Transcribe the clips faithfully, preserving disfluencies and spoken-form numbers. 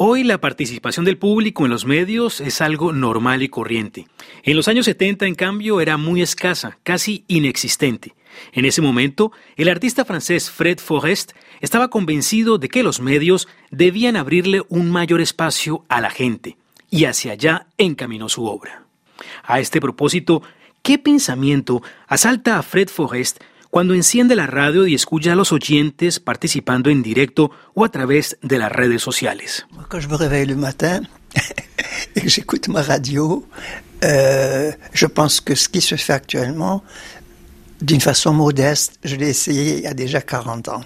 Hoy la participación del público en los medios es algo normal y corriente. En los años setenta, en cambio, era muy escasa, casi inexistente. En ese momento, el artista francés Fred Forest estaba convencido de que los medios debían abrirle un mayor espacio a la gente, y hacia allá encaminó su obra. A este propósito, ¿qué pensamiento asalta a Fred Forest cuando enciende la radio y escucha a los oyentes participando en directo o a través de las redes sociales? Quand je me réveille le matin et que j'écoute ma radio, euh, je pense que ce qui se fait actuellement, d'une façon modeste, je l'ai essayé il y a déjà quarante ans.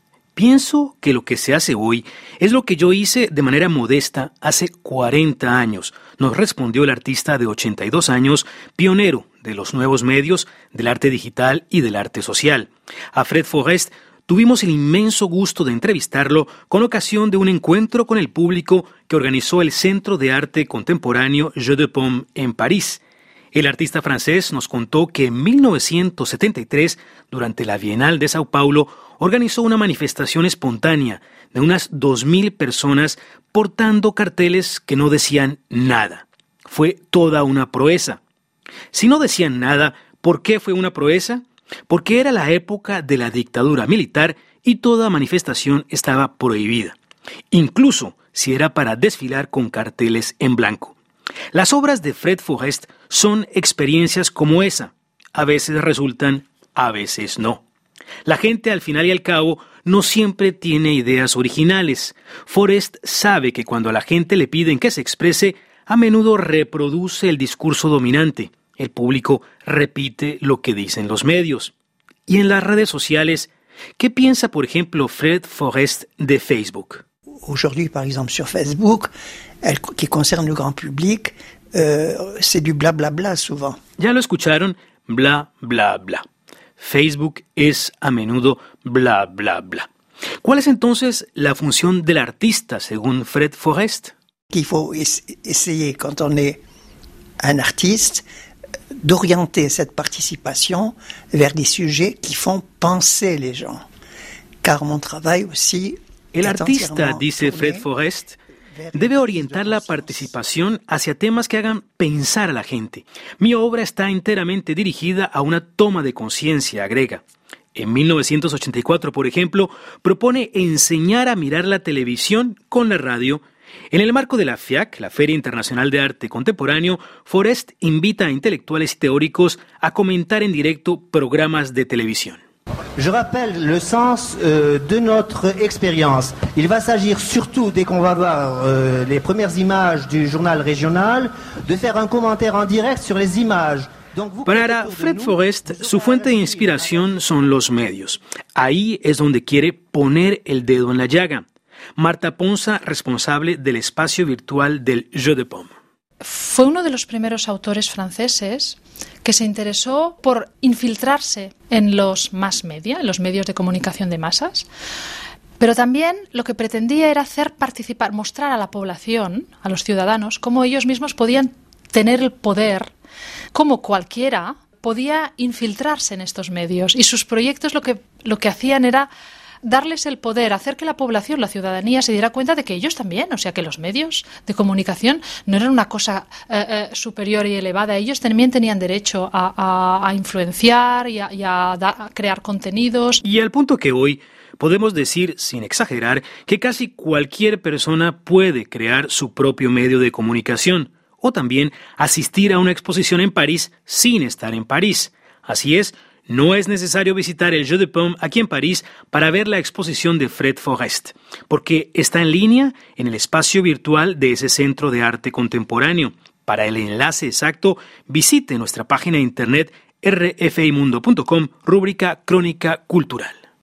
Pienso que lo que se hace hoy es lo que yo hice de manera modesta hace cuarenta años, nos respondió el artista de ochenta y dos años, pionero de los nuevos medios, del arte digital y del arte social. A Fred Forest tuvimos el inmenso gusto de entrevistarlo con ocasión de un encuentro con el público que organizó el Centro de Arte Contemporáneo Jeu de Paume en París. El artista francés nos contó que en mil novecientos setenta y tres, durante la Bienal de Sao Paulo, organizó una manifestación espontánea de unas dos mil personas portando carteles que no decían nada. Fue toda una proeza. Si no decían nada, ¿por qué fue una proeza? Porque era la época de la dictadura militar y toda manifestación estaba prohibida, incluso si era para desfilar con carteles en blanco. Las obras de Fred Forest son experiencias como esa. A veces resultan, a veces no. La gente, al final y al cabo, no siempre tiene ideas originales. Forest sabe que cuando a la gente le piden que se exprese, a menudo reproduce el discurso dominante. El público repite lo que dicen los medios. Y en las redes sociales, ¿qué piensa, por ejemplo, Fred Forest de Facebook? Aujourd'hui, par exemple, sur Facebook, elle, qui concerne le grand public, euh, c'est du blablabla souvent. Ya lo escucharon, bla, bla, bla. Facebook es a menudo bla, bla, bla. ¿Cuál es entonces la función del artista, según Fred Forest? Il faut essayer, quand on est un artiste, d'orienter cette participation vers des sujets qui font penser les gens. Car mon travail aussi... El artista, dice Fred Forest, debe orientar la participación hacia temas que hagan pensar a la gente. Mi obra está enteramente dirigida a una toma de conciencia, agrega. En mil novecientos ochenta y cuatro, por ejemplo, propone enseñar a mirar la televisión con la radio. En el marco de la F I A C, la Feria Internacional de Arte Contemporáneo, Forest invita a intelectuales y teóricos a comentar en directo programas de televisión. Je rappelle le sens euh, de notre expérience. Il va s'agir surtout, dès qu'on va voir euh, les premières images du journal régional, de faire un commentaire en direct sur les images. Donc, vous Para Fred Forest, su fuente de inspiración son los medios. Ahí es donde quiere poner el dedo en la llaga. Marta Ponsa, responsable del espacio virtual del Jeu de Paume. Fue uno de los primeros autores franceses que se interesó por infiltrarse en los mass media, en los medios de comunicación de masas, pero también lo que pretendía era hacer participar, mostrar a la población, a los ciudadanos, cómo ellos mismos podían tener el poder, cómo cualquiera podía infiltrarse en estos medios. Y sus proyectos lo que, lo que hacían era darles el poder, hacer que la población, la ciudadanía, se diera cuenta de que ellos también, o sea, que los medios de comunicación no eran una cosa eh, eh, superior y elevada. Ellos también tenían derecho a, a, a influenciar y, a, y a, da, a crear contenidos. Y al punto que hoy podemos decir, sin exagerar, que casi cualquier persona puede crear su propio medio de comunicación o también asistir a una exposición en París sin estar en París. Así es, no es necesario visitar el Jeu de Paume aquí en París para ver la exposición de Fred Forest, porque está en línea en el espacio virtual de ese Centro de Arte Contemporáneo. Para el enlace exacto, visite nuestra página de internet r f i mundo punto com, rúbrica Crónica Cultural.